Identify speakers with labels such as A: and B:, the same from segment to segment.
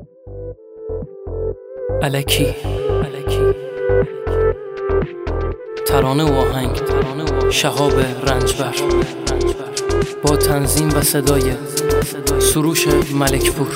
A: الکی ترانه و آهنگ شهاب رنجبر با تنظیم و صدای سروش ملکپور.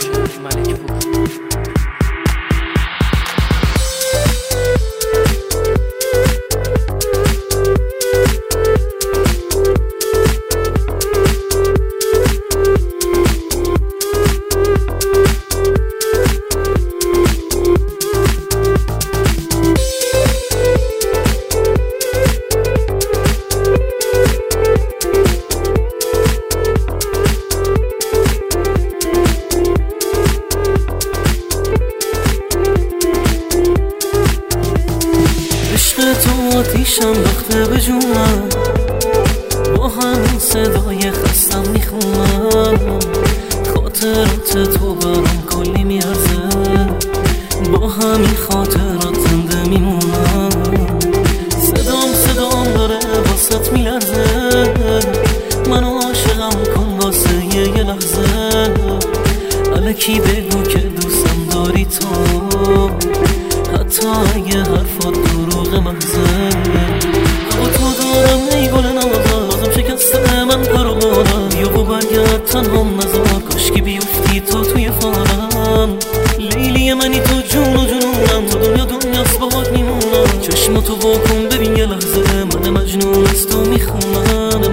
B: تو آتیشم داخته به جونم، با همین صدای خستم میخونم. خاطرات تو برام کلی میارزه، با همین خاطرات زنده میمونم. صدام داره واسط میلرزه، منو عاشقم کن واسه یه لحظه. الکی بگو که دوستم داری تو، حتی اگه حرفات دروغ محضه. با تو دارم ای گل نازم، شکسته من پرو بارم. یا با برگرد تنهام نزار، کاشکی بیفتی تو توی فارم. لیلی منی تو جون و جنونم، تو دنیاست باهات میمونم. چشماتو واکن ببین یه لحظه، من مجنون از تو میخونم.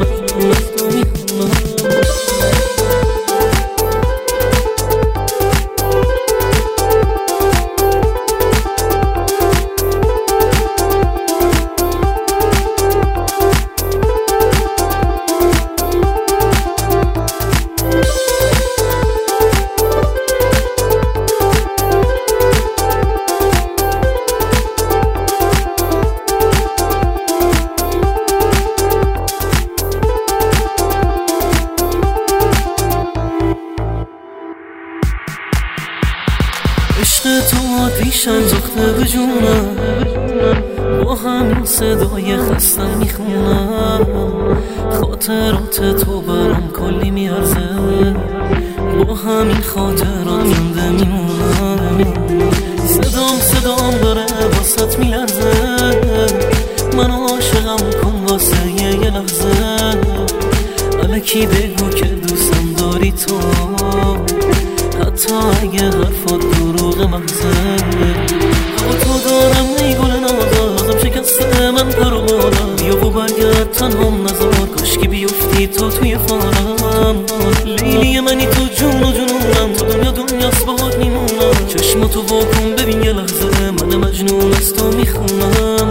B: عشق تو آتیشم زخته به جونم، با همین صدای خستم میخونم. خاطرات تو برام کلی میارزه، با همین خاطرات زنده میمونم. صدام داره واسط میلرزه، منو عاشقم کن واسه یه لحظه. الکی بگو که دوستم داری تو، حتی اگه حرفات دروغ محضه. با تو دارم ای گل نازم، شکسته من پرو بارم. یا با برگرد تنهام نزار، کاشکی بیفتی تو توی فارم. لیلی منی تو جون و جنونم، تو دنیاست باهات میمونم. چشماتو واکن ببین یه لحظه، من مجنون از تو میخونم.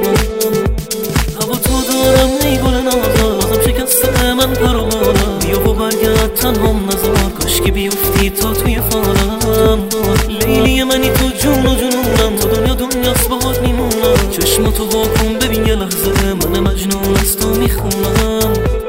B: با تو دارم ای گل نازم، شکسته من پرو بارم. یا با برگرد تنهام نزار، کاشکی بیفتی تو توی فارم. لیلی منی تو جون و جنونم، تو دنیاست باهات میمونم. چشماتو واکن ببین یه لحظه، من مجنون از تو میخونم.